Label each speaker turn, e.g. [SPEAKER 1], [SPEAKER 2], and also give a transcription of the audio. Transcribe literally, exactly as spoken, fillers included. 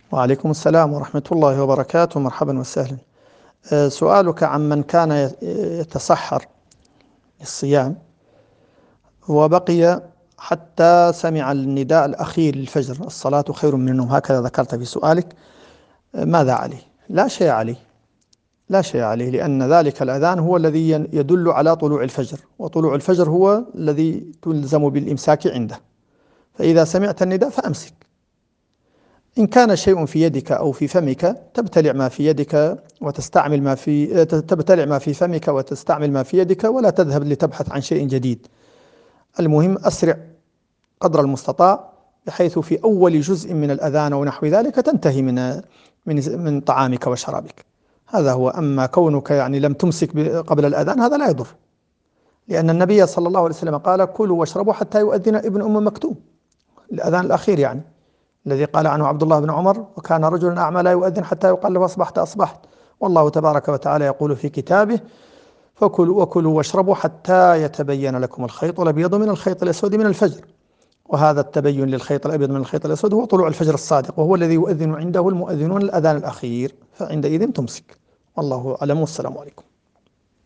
[SPEAKER 1] وعليكم السلام ورحمة الله وبركاته، مرحبا وسهلا. آه، سؤالك عن من كان يت- يتسحر الصيام وبقي حتى سمع النداء الأخير للفجر، الصلاة خير من النوم، هكذا ذكرت في سؤالك. آه، ماذا عليه؟ لا شيء عليه، لا شيء عليه، لأن ذلك الأذان هو الذي ين- يدل على طلوع الفجر، وطلوع الفجر هو الذي تلزم بالإمساك عنده. فإذا سمعت النداء فأمسك. إن كان شيء في يدك أو في فمك تبتلع ما في يدك وتستعمل ما في تبتلع ما في فمك وتستعمل ما في يدك، ولا تذهب لتبحث عن شيء جديد. المهم أسرع قدر المستطاع، بحيث في أول جزء من الأذان أو نحو ذلك تنتهي من من من طعامك وشرابك. هذا هو. أما كونك يعني لم تمسك قبل الأذان هذا لا يضر، لأن النبي صلى الله عليه وسلم قال: كلوا واشربوا حتى يؤذن ابن أم مكتوم، الأذان الأخير يعني، الذي قال عنه عبد الله بن عمر: وكان رجل أعمى لا يؤذن حتى يقال له أصبحت أصبحت. والله تبارك وتعالى يقول في كتابه: فكلوا وكلوا واشربوا حتى يتبين لكم الخيط الأبيض من الخيط الأسود من الفجر. وهذا التبين للخيط الأبيض من الخيط الأسود هو طلوع الفجر الصادق، وهو الذي يؤذن عنده المؤذنون الأذان الأخير، فعندئذ تمسك. والله أعلم، والسلام عليكم.